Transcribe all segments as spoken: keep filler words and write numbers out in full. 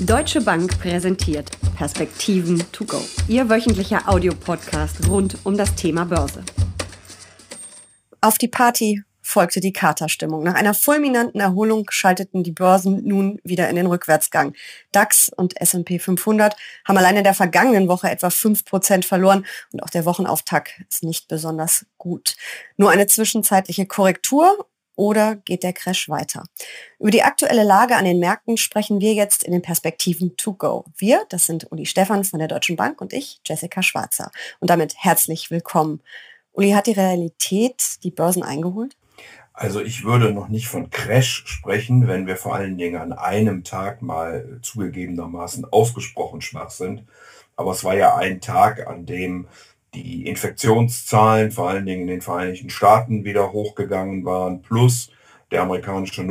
Deutsche Bank präsentiert Perspektiven to go, Ihr wöchentlicher Audiopodcast rund um das Thema Börse. Auf die Party folgte die Katerstimmung. Nach einer fulminanten Erholung schalteten die Börsen nun wieder in den Rückwärtsgang. DAX und S und P fünfhundert haben allein in der vergangenen Woche etwa fünf Prozent verloren und auch der Wochenauftakt ist nicht besonders gut. Nur eine zwischenzeitliche Korrektur oder geht der Crash weiter? Über die aktuelle Lage an den Märkten sprechen wir jetzt in den Perspektiven to go. Wir, das sind Uli Stephan von der Deutschen Bank und ich, Jessica Schwarzer. Und damit herzlich willkommen. Uli, hat die Realität die Börsen eingeholt? Also ich würde noch nicht von Crash sprechen, wenn wir vor allen Dingen an einem Tag mal zugegebenermaßen ausgesprochen schwach sind. Aber es war ja ein Tag, an dem die Infektionszahlen vor allen Dingen in den Vereinigten Staaten wieder hochgegangen waren, plus der amerikanische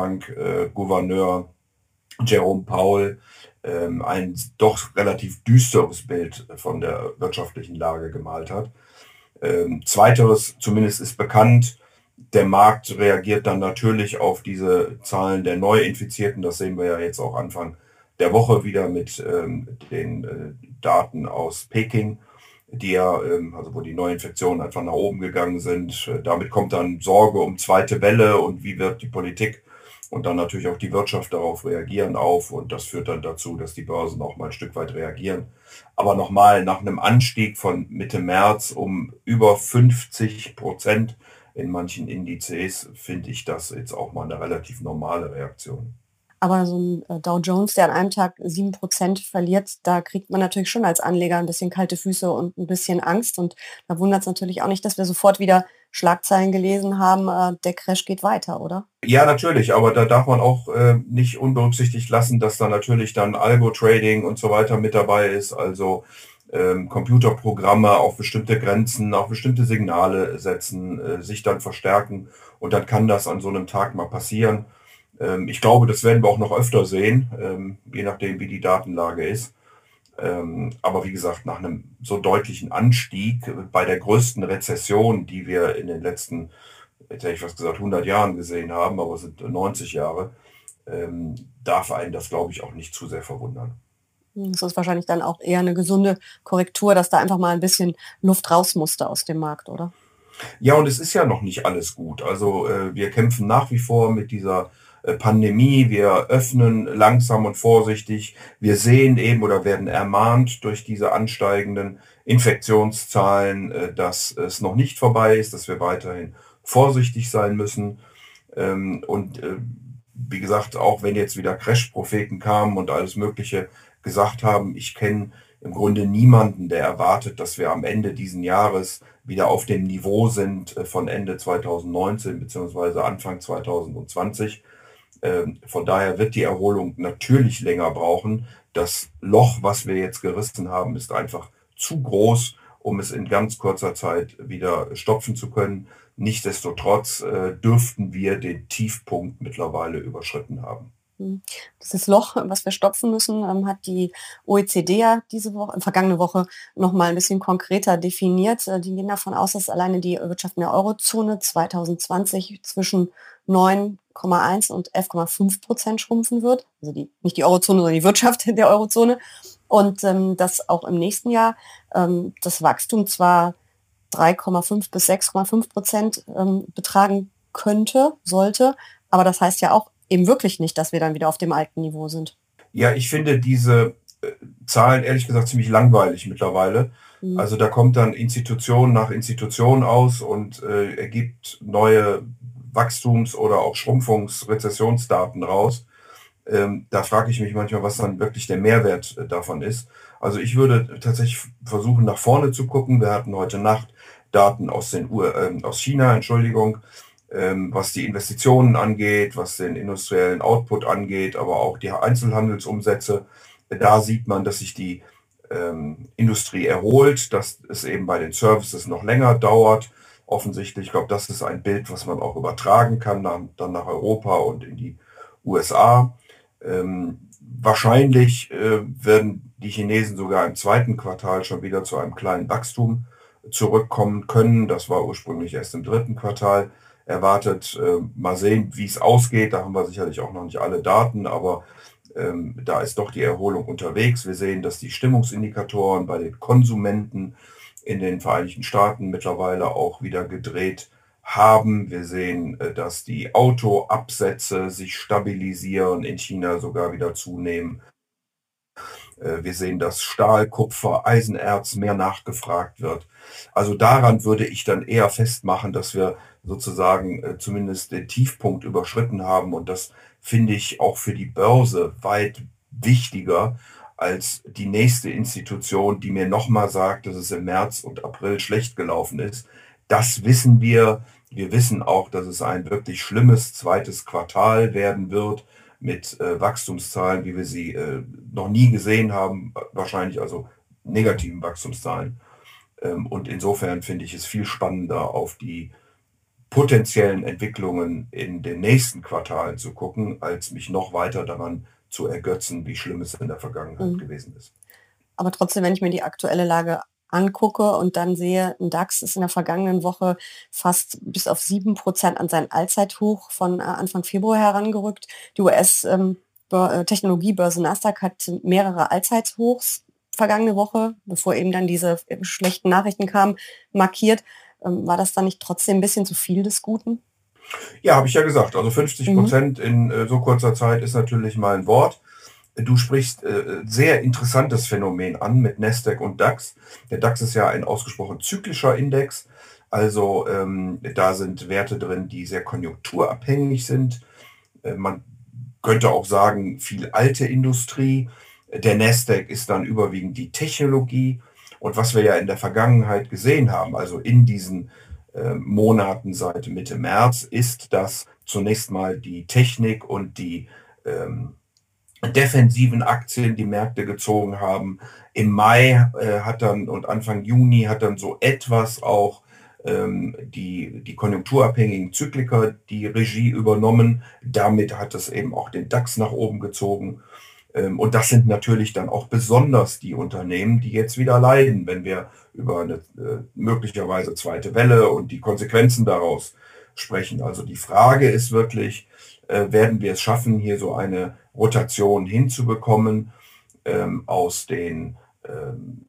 Notenbank-Gouverneur äh, Jerome Powell ähm, ein doch relativ düsteres Bild von der wirtschaftlichen Lage gemalt hat. Ähm, zweiteres zumindest ist bekannt, der Markt reagiert dann natürlich auf diese Zahlen der Neuinfizierten. Das sehen wir ja jetzt auch Anfang der Woche wieder mit ähm, den äh, Daten aus Peking, die ja, ähm, also wo die Neuinfektionen einfach nach oben gegangen sind. Äh, damit kommt dann Sorge um zweite Welle und wie wird die Politik und dann natürlich auch die Wirtschaft darauf reagieren auf. Und das führt dann dazu, dass die Börsen auch mal ein Stück weit reagieren. Aber nochmal, nach einem Anstieg von Mitte März um über fünfzig Prozent in manchen Indizes finde ich das jetzt auch mal eine relativ normale Reaktion. Aber so ein Dow Jones, der an einem Tag sieben Prozent verliert, da kriegt man natürlich schon als Anleger ein bisschen kalte Füße und ein bisschen Angst. Und da wundert es natürlich auch nicht, dass wir sofort wieder Schlagzeilen gelesen haben, der Crash geht weiter, oder? Ja, natürlich, aber da darf man auch äh, nicht unberücksichtigt lassen, dass da natürlich dann Algo-Trading und so weiter mit dabei ist, also ähm, Computerprogramme auf bestimmte Grenzen, auf bestimmte Signale setzen, äh, sich dann verstärken und dann kann das an so einem Tag mal passieren. Ähm, ich glaube, das werden wir auch noch öfter sehen, ähm, je nachdem, wie die Datenlage ist. Ähm, aber wie gesagt, nach einem so deutlichen Anstieg bei der größten Rezession, die wir in den letzten, jetzt hätte ich fast gesagt, hundert Jahren gesehen haben, aber es sind neunzig Jahre, ähm, darf einen das, glaube ich, auch nicht zu sehr verwundern. Das ist wahrscheinlich dann auch eher eine gesunde Korrektur, dass da einfach mal ein bisschen Luft raus musste aus dem Markt, oder? Ja, und es ist ja noch nicht alles gut. Also äh, wir kämpfen nach wie vor mit dieser äh, Pandemie. Wir öffnen langsam und vorsichtig. Wir sehen eben oder werden ermahnt durch diese ansteigenden Infektionszahlen, äh, dass es noch nicht vorbei ist, dass wir weiterhin vorsichtig sein müssen. Ähm, und äh, wie gesagt, auch wenn jetzt wieder Crash-Propheten kamen und alles Mögliche gesagt haben, ich kenne im Grunde niemanden, der erwartet, dass wir am Ende diesen Jahres wieder auf dem Niveau sind von Ende zwanzig neunzehn bzw. Anfang zwanzig zwanzig. Von daher wird die Erholung natürlich länger brauchen. Das Loch, was wir jetzt gerissen haben, ist einfach zu groß, um es in ganz kurzer Zeit wieder stopfen zu können. Nichtsdestotrotz äh, dürften wir den Tiefpunkt mittlerweile überschritten haben. Dieses Loch, was wir stopfen müssen, hat die O E C D ja diese Woche, vergangene Woche noch mal ein bisschen konkreter definiert. Die gehen davon aus, dass alleine die Wirtschaft in der Eurozone zwanzig zwanzig zwischen neun Komma eins und elf Komma fünf Prozent schrumpfen wird. Also die, nicht die Eurozone, sondern die Wirtschaft der Eurozone. Und ähm, dass auch im nächsten Jahr ähm, das Wachstum zwar drei Komma fünf bis sechs Komma fünf Prozent ähm, betragen könnte, sollte, aber das heißt ja auch eben wirklich nicht, dass wir dann wieder auf dem alten Niveau sind. Ja, ich finde diese äh, Zahlen ehrlich gesagt ziemlich langweilig mittlerweile. Mhm. Also da kommt dann Institution nach Institution aus und äh, ergibt neue Wachstums- oder auch Schrumpfungs-, Rezessionsdaten raus. Ähm, da frage ich mich manchmal, was dann wirklich der Mehrwert äh, davon ist. Also ich würde tatsächlich versuchen, nach vorne zu gucken. Wir hatten heute Nacht Daten aus, den U- äh, aus China, Entschuldigung, was die Investitionen angeht, was den industriellen Output angeht, aber auch die Einzelhandelsumsätze. Da sieht man, dass sich die ähm, Industrie erholt, dass es eben bei den Services noch länger dauert. Offensichtlich, ich glaube, das ist ein Bild, was man auch übertragen kann, dann, dann nach Europa und in die U S A. Ähm, wahrscheinlich äh, werden die Chinesen sogar im zweiten Quartal schon wieder zu einem kleinen Wachstum zurückkommen können. Das war ursprünglich erst im dritten Quartal erwartet. Äh, mal sehen, wie es ausgeht. Da haben wir sicherlich auch noch nicht alle Daten, aber ähm, da ist doch die Erholung unterwegs. Wir sehen, dass die Stimmungsindikatoren bei den Konsumenten in den Vereinigten Staaten mittlerweile auch wieder gedreht haben. Wir sehen, äh, dass die Autoabsätze sich stabilisieren, in China sogar wieder zunehmen. Äh, wir sehen, dass Stahl, Kupfer, Eisenerz mehr nachgefragt wird. Also daran würde ich dann eher festmachen, dass wir sozusagen äh, zumindest den Tiefpunkt überschritten haben. Und das finde ich auch für die Börse weit wichtiger als die nächste Institution, die mir nochmal sagt, dass es im März und April schlecht gelaufen ist. Das wissen wir. Wir wissen auch, dass es ein wirklich schlimmes zweites Quartal werden wird mit äh, Wachstumszahlen, wie wir sie äh, noch nie gesehen haben, wahrscheinlich also negativen Wachstumszahlen. Ähm, und insofern finde ich es viel spannender, auf die potenziellen Entwicklungen in den nächsten Quartalen zu gucken, als mich noch weiter daran zu ergötzen, wie schlimm es in der Vergangenheit mhm. gewesen ist. Aber trotzdem, wenn ich mir die aktuelle Lage angucke und dann sehe, ein DAX ist in der vergangenen Woche fast bis auf sieben Prozent an sein Allzeithoch von Anfang Februar herangerückt. Die U S-Technologiebörse Nasdaq hat mehrere Allzeithochs vergangene Woche, bevor eben dann diese schlechten Nachrichten kamen, markiert. War das dann nicht trotzdem ein bisschen zu viel des Guten? Ja, habe ich ja gesagt. Also fünfzig Prozent mhm. in äh, so kurzer Zeit ist natürlich mal ein Wort. Du sprichst äh, sehr interessantes Phänomen an mit Nasdaq und DAX. Der DAX ist ja ein ausgesprochen zyklischer Index. Also ähm, da sind Werte drin, die sehr konjunkturabhängig sind. Äh, man könnte auch sagen, viel alte Industrie. Der Nasdaq ist dann überwiegend die Technologie. Und was wir ja in der Vergangenheit gesehen haben, also in diesen äh, Monaten seit Mitte März, ist, dass zunächst mal die Technik und die ähm, defensiven Aktien die Märkte gezogen haben. Im Mai äh, hat dann und Anfang Juni hat dann so etwas auch ähm, die, die konjunkturabhängigen Zykliker die Regie übernommen. Damit hat es eben auch den DAX nach oben gezogen. Ähm, und das sind natürlich dann auch besonders die Unternehmen, die jetzt wieder leiden, wenn wir über eine äh, möglicherweise zweite Welle und die Konsequenzen daraus sprechen. Also die Frage ist wirklich, äh, werden wir es schaffen, hier so eine Rotation hinzubekommen ähm, aus den ähm,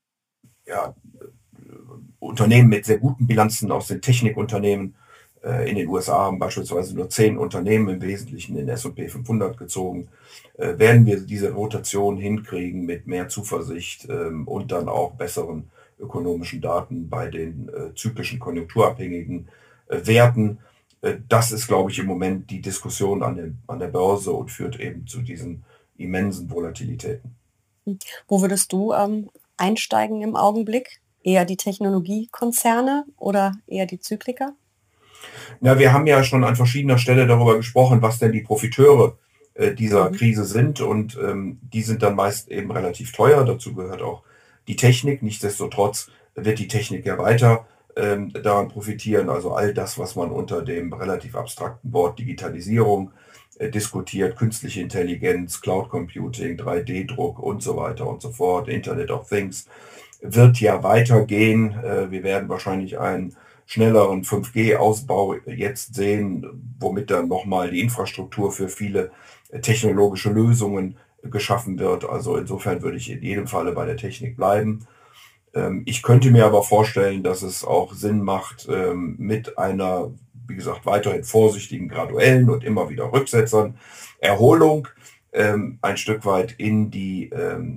ja, Unternehmen mit sehr guten Bilanzen, aus den Technikunternehmen. Äh, in den U S A haben beispielsweise nur zehn Unternehmen im Wesentlichen in S und P fünfhundert gezogen. Äh, werden wir diese Rotation hinkriegen mit mehr Zuversicht ähm, und dann auch besseren ökonomischen Daten bei den äh, zyklischen konjunkturabhängigen äh, Werten? Das ist, glaube ich, im Moment die Diskussion an der, an der Börse und führt eben zu diesen immensen Volatilitäten. Wo würdest du ähm, einsteigen im Augenblick? Eher die Technologiekonzerne oder eher die Zykliker? Na, wir haben ja schon an verschiedener Stelle darüber gesprochen, was denn die Profiteure äh, dieser mhm. Krise sind. Und ähm, die sind dann meist eben relativ teuer. Dazu gehört auch die Technik. Nichtsdestotrotz wird die Technik ja weiter ähm, daran profitieren. Also all das, was man unter dem relativ abstrakten Wort Digitalisierung äh, diskutiert, künstliche Intelligenz, Cloud Computing, drei D Druck und so weiter und so fort, Internet of Things, wird ja weitergehen. Äh, wir werden wahrscheinlich einen schnelleren fünf G Ausbau jetzt sehen, womit dann nochmal die Infrastruktur für viele technologische Lösungen geschaffen wird. Also insofern würde ich in jedem Falle bei der Technik bleiben. Ich könnte mir aber vorstellen, dass es auch Sinn macht, mit einer, wie gesagt, weiterhin vorsichtigen, graduellen und immer wieder Rücksetzern Erholung ein Stück weit in die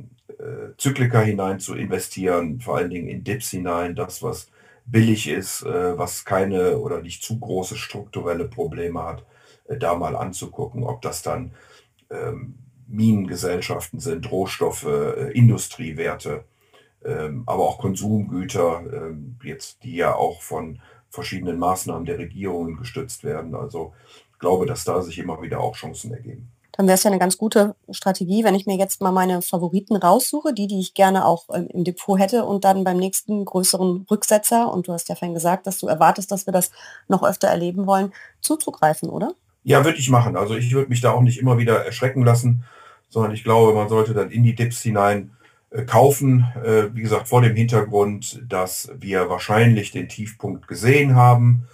Zyklika hinein zu investieren, vor allen Dingen in Dips hinein, das, was billig ist, was keine oder nicht zu große strukturelle Probleme hat, da mal anzugucken, ob das dann ähm, Minengesellschaften sind, Rohstoffe, äh, Industriewerte, ähm, aber auch Konsumgüter, ähm, jetzt die ja auch von verschiedenen Maßnahmen der Regierungen gestützt werden. Also ich glaube, dass da sich immer wieder auch Chancen ergeben. Dann wäre es ja eine ganz gute Strategie, wenn ich mir jetzt mal meine Favoriten raussuche, die, die ich gerne auch ähm, im Depot hätte und dann beim nächsten größeren Rücksetzer, und du hast ja vorhin gesagt, dass du erwartest, dass wir das noch öfter erleben wollen, zuzugreifen, oder? Ja, würde ich machen. Also ich würde mich da auch nicht immer wieder erschrecken lassen, sondern ich glaube, man sollte dann in die Dips hinein äh, kaufen. Äh, wie gesagt, vor dem Hintergrund, dass wir wahrscheinlich den Tiefpunkt gesehen haben.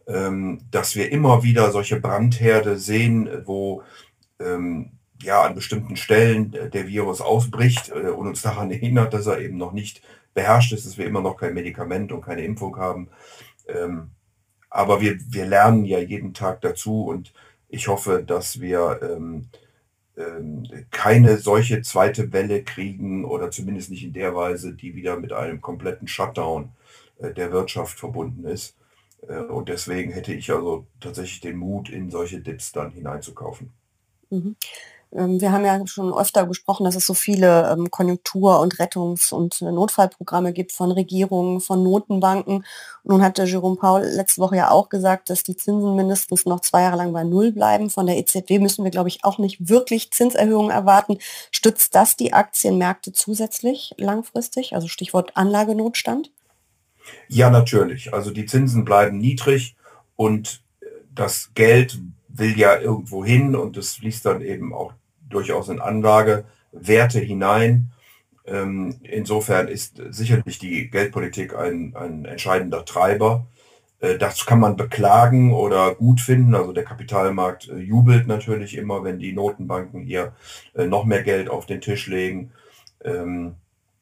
ähm, dass wir immer wieder solche Brandherde sehen, wo ähm, ja an bestimmten Stellen der Virus ausbricht äh, und uns daran erinnert, dass er eben noch nicht beherrscht ist, dass wir immer noch kein Medikament und keine Impfung haben. Ähm, aber wir, wir lernen ja jeden Tag dazu und ich hoffe, dass wir ähm, ähm, keine solche zweite Welle kriegen oder zumindest nicht in der Weise, die wieder mit einem kompletten Shutdown äh, der Wirtschaft verbunden ist. Äh, und deswegen hätte ich also tatsächlich den Mut, in solche Dips dann hineinzukaufen. Mhm. Ähm, Wir haben ja schon öfter gesprochen, dass es so viele ähm, Konjunktur- und Rettungs- und äh, Notfallprogramme gibt von Regierungen, von Notenbanken. Nun hatte Jerome Powell letzte Woche ja auch gesagt, dass die Zinsen mindestens noch zwei Jahre lang bei Null bleiben. Von der E Z B müssen wir, glaube ich, auch nicht wirklich Zinserhöhungen erwarten. Stützt das die Aktienmärkte zusätzlich langfristig? Also Stichwort Anlagenotstand? Ja, natürlich. Also die Zinsen bleiben niedrig und äh, das Geld will ja irgendwo hin und es fließt dann eben auch durchaus in Anlagewerte hinein. Ähm, insofern ist sicherlich die Geldpolitik ein, ein entscheidender Treiber. Äh, das kann man beklagen oder gut finden. Also der Kapitalmarkt äh, jubelt natürlich immer, wenn die Notenbanken hier äh, noch mehr Geld auf den Tisch legen. Ähm,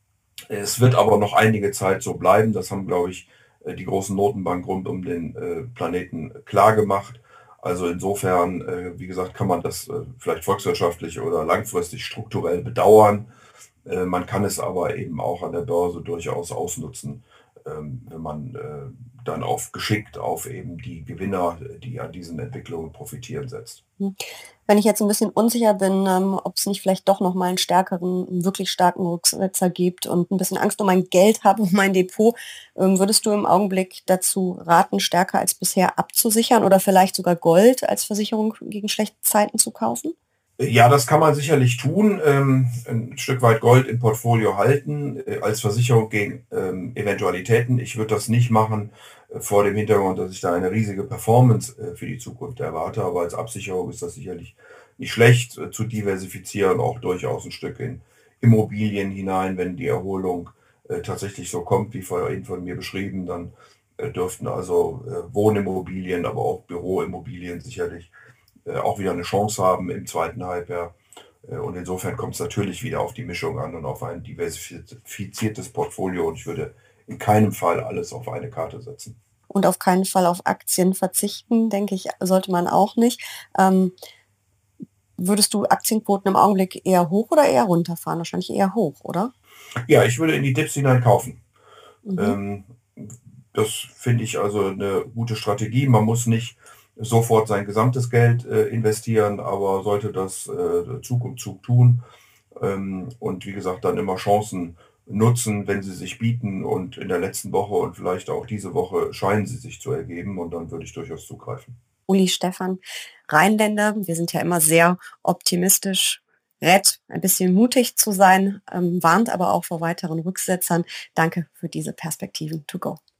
es wird aber noch einige Zeit so bleiben. Das haben, glaube ich, äh, die großen Notenbanken rund um den äh, Planeten klar gemacht. Also insofern, äh, wie gesagt, kann man das äh, vielleicht volkswirtschaftlich oder langfristig strukturell bedauern. Äh, man kann es aber eben auch an der Börse durchaus ausnutzen, ähm, wenn man äh, dann auf geschickt auf eben die Gewinner, die an diesen Entwicklungen profitieren, setzt. Hm. Wenn ich jetzt ein bisschen unsicher bin, ähm, ob es nicht vielleicht doch noch mal einen stärkeren, einen wirklich starken Rücksetzer gibt und ein bisschen Angst um mein Geld habe, um mein Depot, ähm, würdest du im Augenblick dazu raten, stärker als bisher abzusichern oder vielleicht sogar Gold als Versicherung gegen schlechte Zeiten zu kaufen? Ja, das kann man sicherlich tun. Ähm, ein Stück weit Gold im Portfolio halten, äh, als Versicherung gegen ähm, Eventualitäten. Ich würde das nicht machen äh, vor dem Hintergrund, dass ich da eine riesige Performance äh, für die Zukunft erwarte. Aber als Absicherung ist das sicherlich nicht schlecht, äh, zu diversifizieren, auch durchaus ein Stück in Immobilien hinein, wenn die Erholung äh, tatsächlich so kommt, wie vorhin von mir beschrieben, dann äh, dürften also äh, Wohnimmobilien, aber auch Büroimmobilien sicherlich äh, auch wieder eine Chance haben im zweiten Halbjahr. Äh, Und insofern kommt es natürlich wieder auf die Mischung an und auf ein diversifiziertes Portfolio. Und ich würde in keinem Fall alles auf eine Karte setzen. Und auf keinen Fall auf Aktien verzichten, denke ich, sollte man auch nicht. Ähm, würdest du Aktienquoten im Augenblick eher hoch oder eher runterfahren? Wahrscheinlich eher hoch, oder? Ja, ich würde in die Dips hinein kaufen. Mhm. Ähm, Das finde ich also eine gute Strategie. Man muss nicht sofort sein gesamtes Geld äh, investieren, aber sollte das äh, Zug um Zug tun. Ähm, und wie gesagt, dann immer Chancen nutzen, wenn sie sich bieten. Und in der letzten Woche und vielleicht auch diese Woche scheinen sie sich zu ergeben. Und dann würde ich durchaus zugreifen. Uli Stephan, Rheinländer, wir sind ja immer sehr optimistisch, rät, ein bisschen mutig zu sein, ähm, warnt aber auch vor weiteren Rücksetzern. Danke für diese Perspektiven to go.